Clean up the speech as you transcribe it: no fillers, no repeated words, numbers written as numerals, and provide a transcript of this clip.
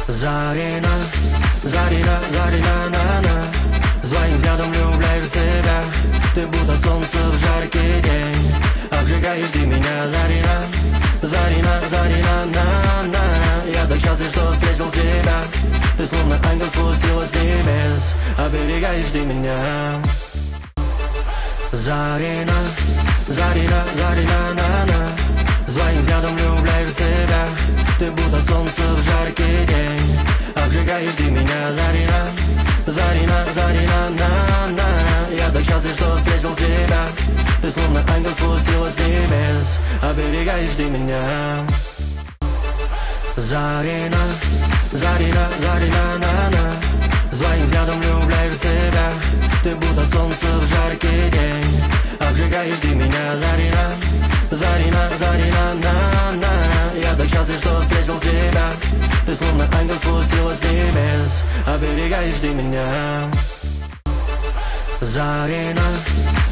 Зарина, Зарина, Зарина, на-на. Своим взглядом влюбляешь в себя. Ты будто солнце в жаркий день. Обжигаешь ты меня, Зарина, Зарина, Зарина, на-на. Я так счастлив, что встретил тебя. Ты словно ангел спустилась с небес. Оберегаешь ты меня. Зарина, Зарина, Зарина, на-на. Своим взглядом влюбляешь в себя. Ты будто солнце в жаркий день. Обжигаешь ты меня, Зарина, Зарина, Зарина, на-на. Я так счастлив, что встретил тебя. Ты словно ангел спустилась с небес. Оберегаешь ты меня. Зарина, Зарина, Зарина, на-на. Своим взглядом влюбляешь в себя. Ты будто солнце в жаркий день. Обжигаешь ты меня, Зарина, Зарина, Зарина, на-на. Я так счастлив, что встретил тебя. Ты словно ангел спустилась с небес. Оберегаешь ты меня. Зарина,